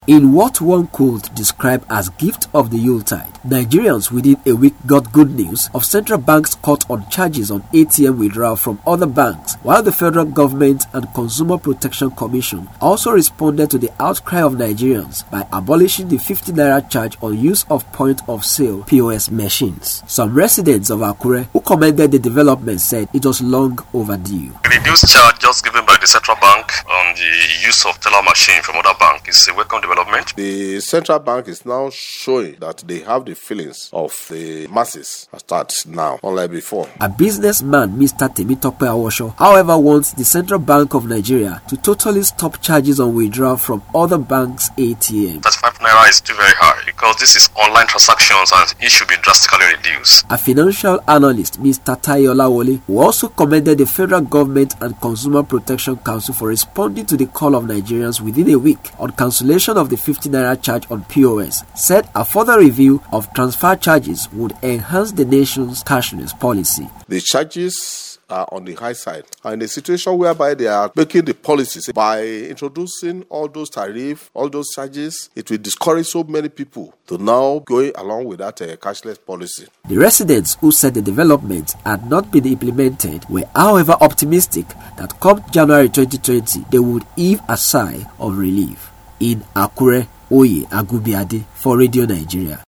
In what one could describe as gift of the Yuletide, Nigerians within a week got good news of central banks cut on charges on ATM withdrawal from other banks, while the federal government and Consumer Protection Commission also responded to the outcry of Nigerians by abolishing the 50 naira charge on use of point-of-sale POS machines. Some residents of Akure who commended the development said it was long overdue. The reduced charge just given by the central bank on the use of teller machine from other banks is a welcome development. The central bank is now showing that they have the feelings of the masses start now, unlike before. A businessman, Mr. Temitope Awosho, however, wants the Central Bank of Nigeria to totally stop charges on withdrawal from other banks' ATM. 35 naira is still very high because this is online transactions and it should be drastically reduced. A financial analyst, Mr. Tayo Olawole, who also commended the federal government and Consumer Protection Council for responding to the call of Nigerians within a week on cancellation of the 50 naira charge on POS, said a further review of transfer charges would enhance the nation's cashless policy. The charges are on the high side, and in a situation whereby they are making the policies by introducing all those tariffs, all those charges, it will discourage so many people to now go along with that cashless policy. The residents who said the development had not been implemented were however optimistic that come January 2020 they would heave a sigh of relief. In Akure, Oye Agubiade for Radio Nigeria.